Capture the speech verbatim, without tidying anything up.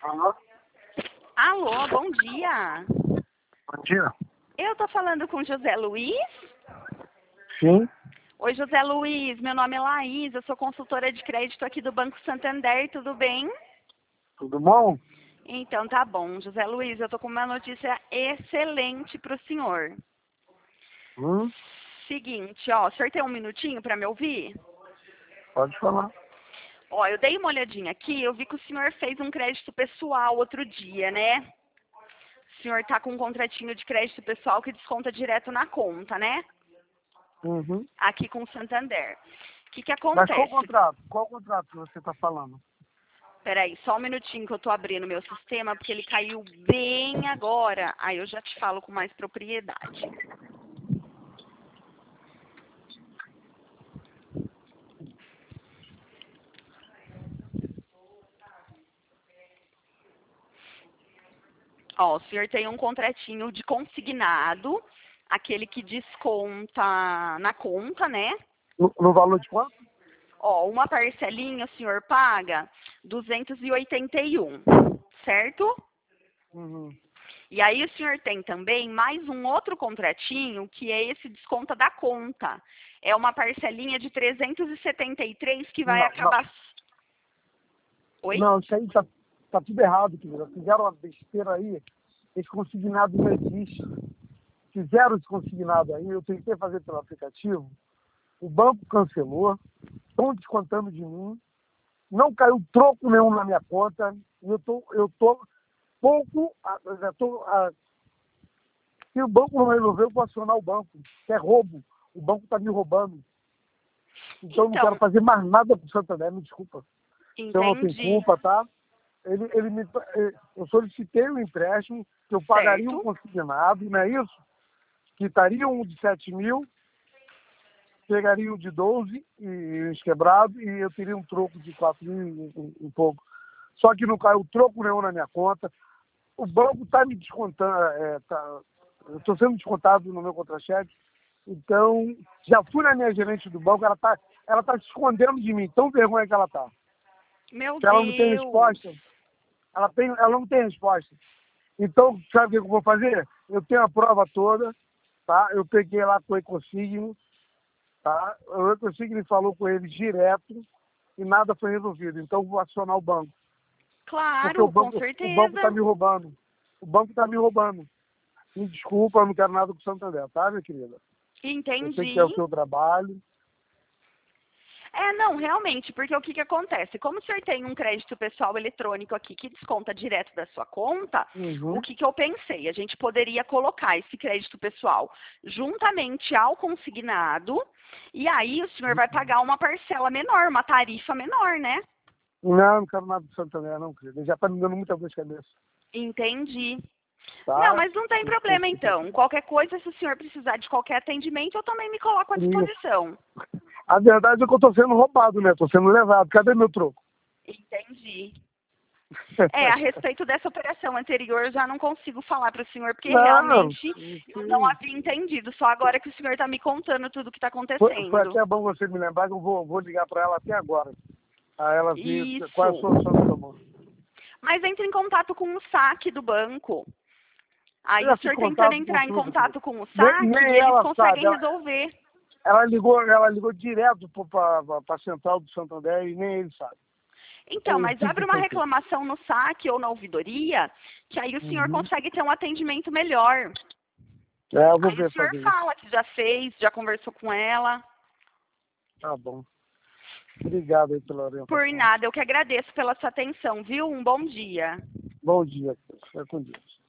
Alô? Alô, bom dia. Bom dia. Eu tô falando com José Luiz? Sim. Oi, José Luiz, meu nome é Laís, eu sou consultora de crédito aqui do Banco Santander, tudo bem? Tudo bom? Então tá bom, José Luiz, eu tô com uma notícia excelente pro senhor. Hum, Seguinte, ó, o senhor tem um minutinho para me ouvir? pode falar. Ó, eu dei uma olhadinha aqui, eu vi que o senhor fez um crédito pessoal outro dia, né? O senhor tá com um contratinho de crédito pessoal que desconta direto na conta, né? Uhum. Aqui com o Santander. O que que Mas qual acontece? contrato? Qual contrato que você está falando? Peraí, só um minutinho que eu tô abrindo meu sistema, porque ele caiu bem agora. Aí eu já te falo com mais propriedade. Ó, o senhor tem um contratinho de consignado, aquele que desconta na conta, né? No, no valor de quanto? Ó, uma parcelinha o senhor paga duzentos e oitenta e um, certo? Uhum. E aí o senhor tem também mais um outro contratinho, que é esse desconta da conta. É uma parcelinha de trezentos e setenta e três que vai Não, não. acabar... Oi? Não, isso aí tá, tá tudo errado, querida. Fizeram uma besteira aí. Esse consignado não existe. Fizeram esse consignado aí. Eu tentei fazer pelo aplicativo. O banco cancelou. Estão descontando de mim. Não caiu troco nenhum na minha conta. E eu tô, eu tô pouco... ah, eu já tô, ah, se o banco não resolveu, eu vou acionar o banco. Que é roubo. O banco está me roubando. Então eu não quero Então, fazer mais nada pro Santander, me desculpa. Se eu não tenho entendi. culpa, tá? Ele, ele me, eh, eu solicitei um empréstimo, que eu pagaria um Certo. consignado, não é isso? Quitaria um de sete mil, pegaria um de doze e os quebrados, e eu teria um troco de quatro mil e um, um pouco. Só que não caiu troco nenhum na minha conta. O banco está me descontando, é, tá, eu estou sendo descontado no meu contra-cheque. Então, já fui na minha gerente do banco, ela está ela tá se escondendo de mim, tão vergonha que ela está. Meu Se ela não tem Deus. resposta, ela, tem, ela não tem resposta. Então, sabe o que eu vou fazer? Eu tenho a prova toda, tá? Eu peguei lá com o Ecosigno, tá? O Ecosigno falou com eles direto e nada foi resolvido. Então, eu vou acionar o banco. Porque o Claro, com banco o banco está certeza. me roubando. O banco está me roubando. Me desculpa, eu não quero nada com o Santander, tá, minha querida? Eu sei que é Entendi. o seu trabalho. É, não, realmente, porque o que que acontece? Como o senhor tem um crédito pessoal eletrônico aqui que desconta direto da sua conta, o Uhum. que que eu pensei? A gente poderia colocar esse crédito pessoal juntamente ao consignado, e aí o senhor vai pagar uma parcela menor, uma tarifa menor, né? Não, não quero nada do Santander, não, querida. Ele já está me dando muita dor de cabeça, Entendi. Não, tá? mas não tem problema então. Qualquer coisa, se o senhor precisar de qualquer atendimento, eu também me coloco à Isso. disposição. A verdade é que eu estou sendo roubado, né? Estou sendo levado. Cadê meu troco? Entendi. É, a respeito dessa operação anterior, eu já não consigo falar para o senhor, porque Não, realmente eu não sim. havia entendido. Só agora que o senhor está me contando tudo o que está Foi, foi acontecendo. até bom você me lembrar que eu vou, vou ligar para ela até agora. A ela ver qual é a Isso. solução que tomou. Mas entre em contato com o saque do banco. Eu Aí já o fiz senhor tentando contato com entrar em tudo, querido. contato com o Nem, saque, nem eles ela sabe. conseguem Ela, resolver. ela ligou, ela ligou direto para a central do Santander e nem ele sabe. Então, O mas que abre que uma foi feito? reclamação no saque ou na ouvidoria, que aí o senhor Uhum. consegue ter um atendimento melhor. É, eu vou Aí o ver senhor fazer isso. fala que já fez, já conversou com ela. Tá bom. Obrigado aí pela Por orientação. nada, eu que agradeço pela sua atenção, viu? Um bom dia. Bom dia. Fica com Deus.